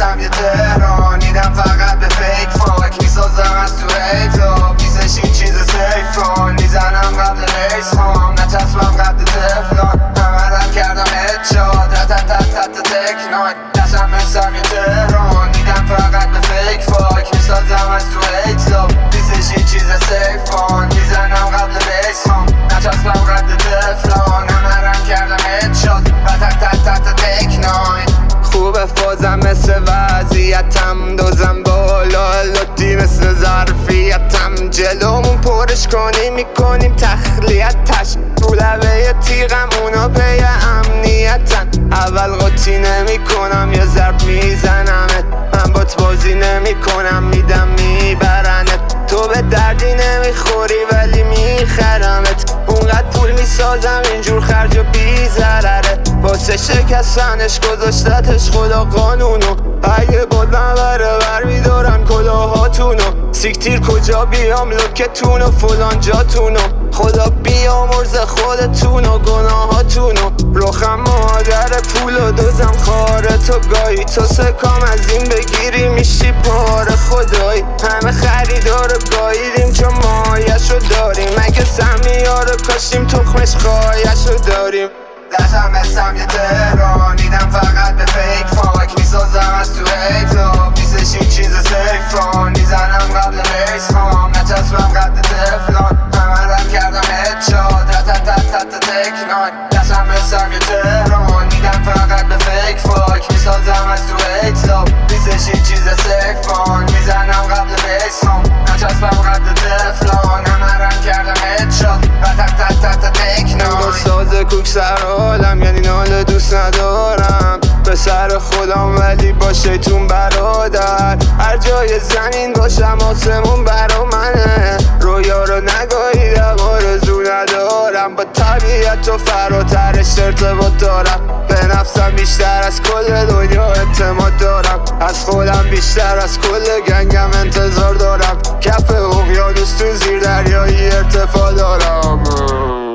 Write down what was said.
یه تهران دیدم فقط به فیک فاک میسازم از تو هیتا نیستش این چیز سیفان میزنم قبل ریس هام نچسبم قد تفلان همه کردم هدشات تت تکناک دستم یه تهران دیدم فقط به فیک فاک میسازم از تو هیتا نیستش این چیز سیفان میزنم قبل ریس هام نچسبم قد تفلان همه کردم هدشات تت تکناک خوبه فازم مثل وضعیتم دوزم بالا لطی مثل ظرفیتم جلومون پرش کنیم میکنیم تخلیتش رو لبه تیغم اونا پی امنیتن اول قاطی نمی کنم یا ضرب میزنمت من بات بازی نمی کنم میدم میبرنت تو به دردی نمیخوری ولی میخرمت اونقدر پول میسازم اینجور خرج و بی ضرره واسه شکستنش گذاشتتش خدا قانونو اگه باد نبره برمیدارن کلاهاتونو سیکتیر کجا بیام لوکتونو فلان جاتونو خدا بیامرز خودتونو گناهاتونو روخم مادر پول و دوزم خاره تو گاهی تو سکام از این بگیری میشی پاره خدایی همه خریدارو گاهیدیم چون مایشو داریم مگه سمیارو کاشتیم تخمش خایشو داریم دستم یه تهران دیدم فقط به فیک فاک میسازم از تو هیتا نیستش این چیز سیفان میزنم قبل ریس هام نچسبم قد تفلان همه کردم هدشات تت تکناک دستم یه تهران دیدم فقط به فیک فاک میسازم از تو هیتا نیستش این چیز سیفان میزنم قبل ریس هام نچسبم قد تفلان همه کردم هدشات تت تکناک ساز کوک سر حالم یعنی نال دوست ندارم به سر خودم ولی با شیطون برادر هر جای زمین باشم آسمون برا منه رویا رو نگاهیدم آرزو ندارم با طبیعت و فراترش ارتباط دارم به نفسم بیشتر از کل دنیا اعتماد دارم از خودم بیشتر از کل گنگم انتظار دارم کف اقیانوس تو زیر دریایی ارتفاع دارم